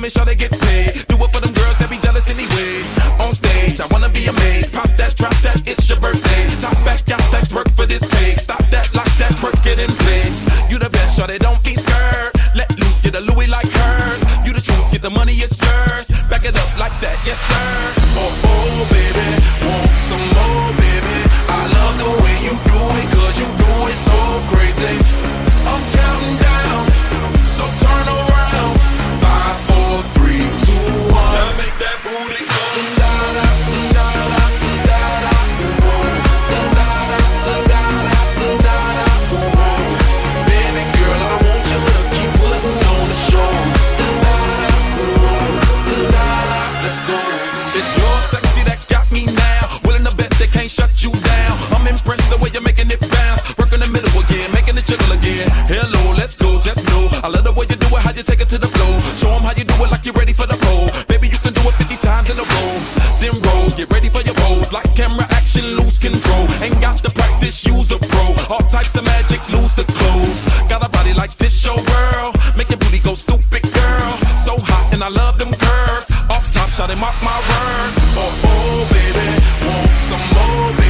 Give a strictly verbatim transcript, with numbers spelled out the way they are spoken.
make sure they get paid. Do it for them girls that be jealous anyway. On stage, I wanna be a maid. Pop that, drop that, it's your birthday. Top back, got stacks, work for this cake. Stop that, lock that, work it in place. You the best, shawty, don't be scared. Let loose, get a Louis like hers. You the truth, get the money, it's yours. Back it up like that, yes sir. Oh, oh, baby, want some more, baby. I love the way you do it, cause you do it so crazy. I'm counting down, so turn around. Five, four, three, two, one. Now make that booty go. Da-da, da-da, da-da, da-da, da-da, da-da. Baby girl, I want you to keep putting on the show. Let's go. It's your sexy that got me now. Willing to bet they can't shut you down. I'm impressed the way you're making it bounce. Work in the middle again, making it jiggle again. Hello, let's go, just know I love the way you do it, how you take it to the floor. Show them how you do it like you're ready for the pole. Baby, you can do it fifty times in a row. Then roll, get ready for your pose. Lights, camera, action, lose control. Ain't got to practice, use a pro. All types of magic, lose the clothes. Got a body like this, show world. Make your booty go stupid, girl. So hot and I love them curves. Off top, shot and mark my words. Oh, oh, baby, want some more, baby.